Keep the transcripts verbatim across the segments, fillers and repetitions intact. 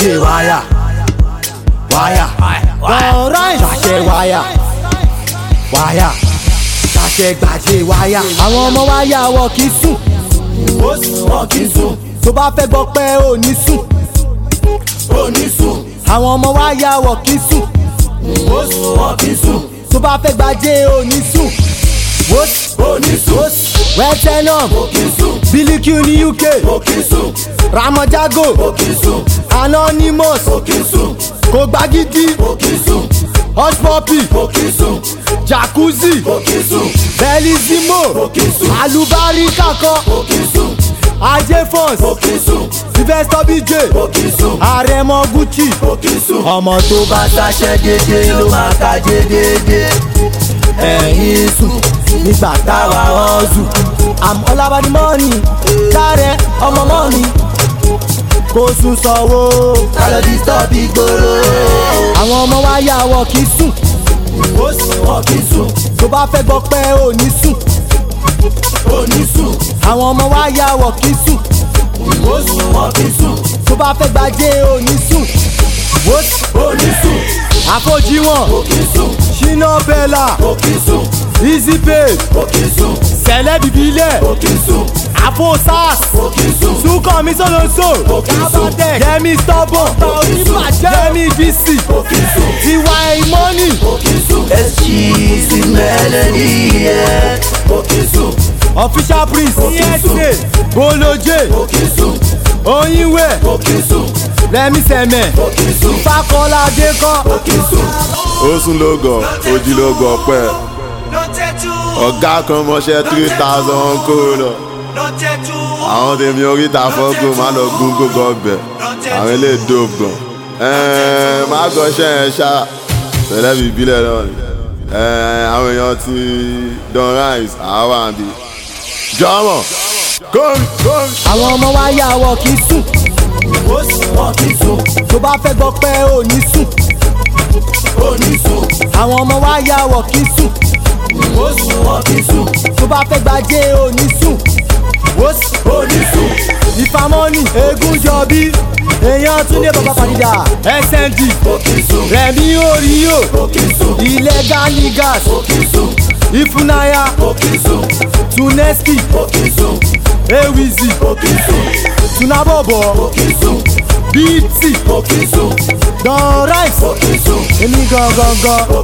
gbàjẹ́ wáyà wáyà ọ̀rọ̀ ìṣàṣẹ wáyà wáyà ṣàṣẹ gbàjẹ́ wáyà. àwọn ọmọ wáyà wọ kì í sùn wọn kì í sùn tó bá fẹ́ gbọ́ pé ò ní sùn ò ní sùn. àwọn ọmọ wáyà wọ kì í sùn wọn kì í sùn tó bá fẹ́ gbàjẹ́ ò ní sùn ò ní sùn. Wẹ́tẹ́nọ̀m Bílíkì ní U K Ramajago Anonymous Kò Gbagidi Hush Puppy Jacuzzi Bellissimo Alubarika kan Ajé Fons Sylvester B J Àrẹ̀mọ Gucci. ọmọ tó bá ṣaṣẹ́ dédé ló máa kájé dédé ẹ̀yìn sùn nígbà táwa ọ̀zù. I'm all about the money sáré ọmọ mọ́ni kò sùn sọ̀wọ́ kálọ̀ disturb ìgboro. àwọn ọmọ wa yà wọ̀ kì í sùn wọ́n kì í sùn tó bá fẹ́ gbọ́ pé ò ní sùn ò ní sùn. àwọn ọmọ wa yà wọ̀ kì í sùn wọ́n kì í sùn tó bá fẹ́ gbàjẹ́ ò ní sùn ò ní sùn. àfojìwọ̀n Ṣínà Bella Easy Pay Sẹ̀lẹ̀ Bìbílẹ̀ Àfo Sars Súnkàn mi Soloso Yẹmi Stubborn Yẹmi B C Tiwa Imoni S G C Melody Official Priest Boloje Oyinwe Rẹ̀mí Sẹ̀mẹ̀ Fákọ́lá Adékọ́. ó sún lógọ̀ ojì lógọ̀ ọ̀pẹ́ ọ̀gá kan mọṣẹ́ three thousand kó lọ. àwọn tèmi oríta fọ́gò má lọ gún gbogbo ọbẹ̀ àwọn ilé dóògùn gan. má gọṣẹ́ yẹn ṣá Sẹ̀lẹ̀ Bìbílẹ̀ náà ni àwọn èèyàn ti Don Rice àwọn àbí jọmọ kórì kórì. àwọn ọmọ wa yà wọ̀ kì í sùn wọn kì í sùn tó bá fẹ́ gbọ́ pé ò ní sùn ò ní sùn. àwọn ọmọ wa yà wọ̀ kì í sùn wọn kì í sùn tó bá fẹ́ gbàjẹ́ ò ní sùn ò ní sùn. Ìfàmọ́nì Egúnjọbí èèyàn Túndé bàbá Fàdídà S N D Rẹ̀mí Oríyò Illegal Niggas Ifunaya Tuneski Ewizi Tunabobo B T Don Rice èmi gangan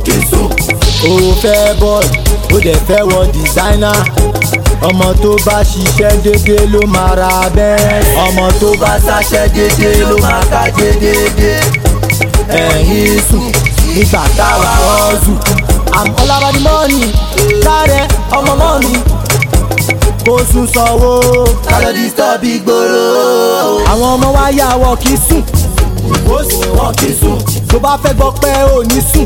ó fẹ́ bọ́ọ̀lù ó dẹ̀ fẹ́ wọ dìsáínà. ọmọ tó bá ṣiṣẹ́ dédé ló máa ra bẹ́ẹ̀. ọmọ tó bá ṣaṣẹ́ dédé ló máa kájé dédé ẹ̀yìn sùn nígbà táwa ọ̀zù. I'm all about the money sáré ọmọ mọ́ni kò sùn sọ̀wọ́ kálọ̀ disturb ìgboro. àwọn ọmọ wa yà wọ̀ kì í sùn wọ́n kì í sùn tó bá fẹ́ gbọ́ pé ò ní sùn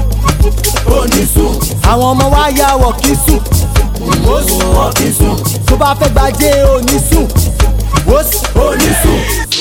ò ní sùn. àwọn ọmọ wa yà wọ̀ kì í sùn wọ́n kì í sùn tó bá fẹ́ gbàjẹ́ ò ní sùn ò ní sùn.